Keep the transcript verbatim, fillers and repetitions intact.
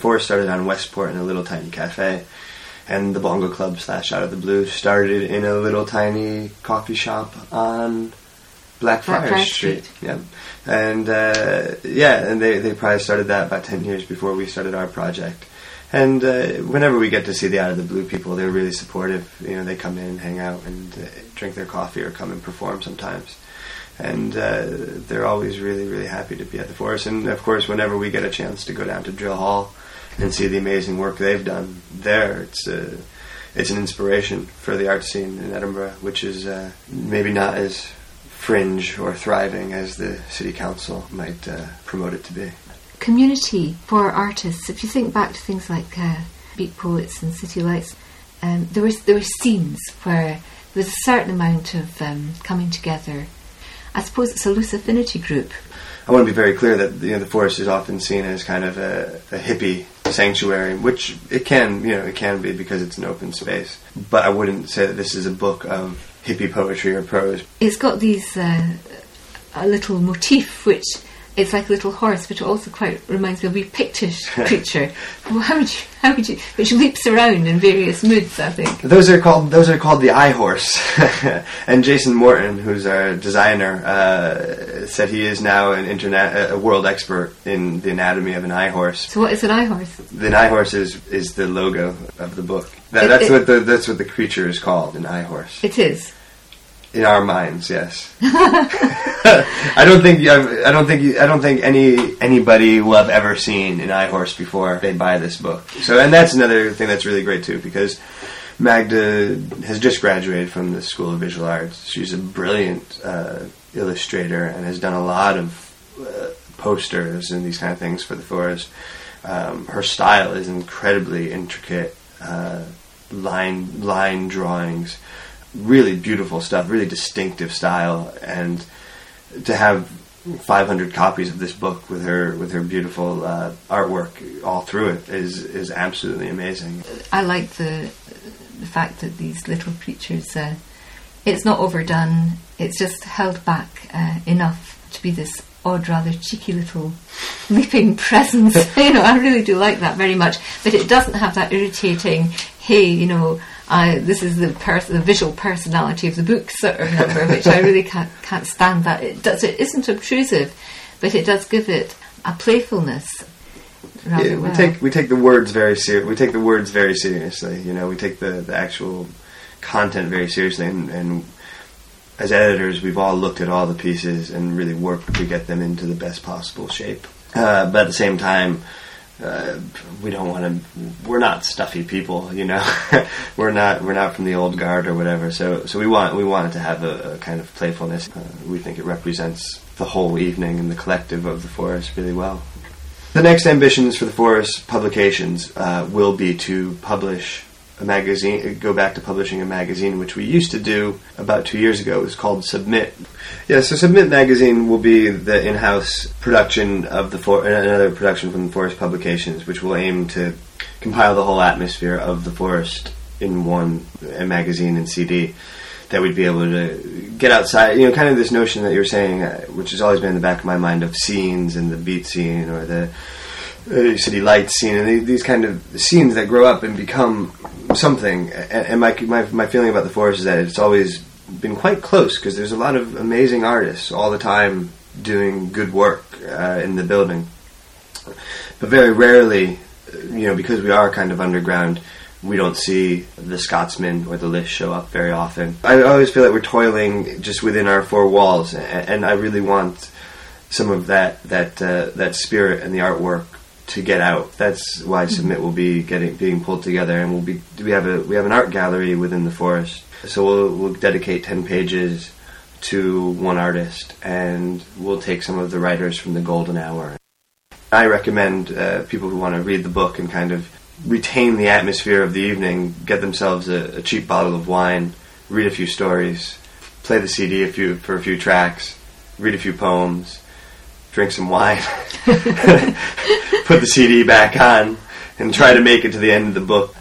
Forest started on Westport in a little tiny cafe, and the Bongo Club slash Out of the Blue started in a little tiny coffee shop on Blackfriars Blackfriars Street. Street. Yeah, and uh, yeah, and they they probably started that about ten years before we started our project. And uh, whenever we get to see the Out of the Blue people, they're really supportive. You know, they come in and hang out and uh, drink their coffee or come and perform sometimes. And uh, they're always really, really happy to be at the Forest. And of course, whenever we get a chance to go down to Drill Hall and see the amazing work they've done there, it's uh, it's an inspiration for the art scene in Edinburgh, which is uh, maybe not as fringe or thriving as the city council might uh, promote it to be. Community for artists. If you think back to things like uh, Beat Poets and City Lights, um, there was there were scenes where there was a certain amount of um, coming together. I suppose it's a loose affinity group. I want to be very clear that, you know, the Forest is often seen as kind of a, a hippie sanctuary, which it can, you know, it can be because it's an open space. But I wouldn't say that this is a book of hippie poetry or prose. It's got these uh, a little motif which it's like a little horse, which also quite reminds me of a wee Pictish creature. Well, how would you, how would you, which leaps around in various moods, I think. Those are called those are called the eye horse. And Jason Morton, who's our designer, uh, said he is now an internet a world expert in the anatomy of an eye horse. So what is an eye horse? The eye horse is, is the logo of the book. That, It- that's it- what the that's what the creature is called, an eye horse. It is. In our minds, yes. I don't think I don't think I don't think any anybody will have ever seen an eye horse before they buy this book. So, and that's another thing that's really great too, because Magda has just graduated from the School of Visual Arts. She's a brilliant uh, illustrator and has done a lot of uh, posters and these kind of things for the Forest. Um, her style is incredibly intricate, uh, line line drawings. Really beautiful stuff, really distinctive style, and to have five hundred copies of this book with her with her beautiful uh, artwork all through it is is absolutely amazing. I like the the fact that these little creatures, uh, it's not overdone. It's just held back uh, enough to be this odd, rather cheeky little leaping presence. You know, I really do like that very much. But it doesn't have that irritating, hey, you know, I, this is the pers- the visual personality of the book sort of number, which I really can't can't stand. That it does it isn't obtrusive, but it does give it a playfulness. Rather Yeah, we well. take we take the words very ser- we take the words very seriously. You know, we take the, the actual content very seriously, and, and as editors, we've all looked at all the pieces and really worked to get them into the best possible shape. Uh, but at the same time, uh, we don't want to. We're not stuffy people, you know. we're not. We're not from the old guard or whatever. So, so we want. We want it to have a, a kind of playfulness. Uh, we think it represents the whole evening and the collective of the Forest really well. The next ambitions for the Forest Publications uh, will be to publish a magazine, go back to publishing a magazine, which we used to do about two years ago. It was called Submit. Yeah, so Submit magazine will be the in-house production of the for- another production from the Forest Publications, which will aim to compile the whole atmosphere of the Forest in one a magazine and C D. That we'd be able to get outside, you know, kind of this notion that you were saying, uh, which has always been in the back of my mind, of scenes and the beat scene or the uh, city lights scene, and these, these kind of scenes that grow up and become something. And, and my, my my feeling about the Forest is that it's always been quite close, because there's a lot of amazing artists all the time doing good work uh, in the building. But very rarely, you know, because we are kind of underground, we don't see the Scotsman or the List show up very often. I always feel like we're toiling just within our four walls, and, and I really want some of that that uh, that spirit and the artwork to get out. That's why Submit will be getting being pulled together, and we'll be we have a we have an art gallery within the Forest, so we'll we'll dedicate ten pages to one artist, and we'll take some of the writers from the Golden Hour. I recommend uh, people who want to read the book and kind of retain the atmosphere of the evening, get themselves a, a cheap bottle of wine, read a few stories, play the C D a few for a few tracks, read a few poems, drink some wine, put the C D back on, and try to make it to the end of the book.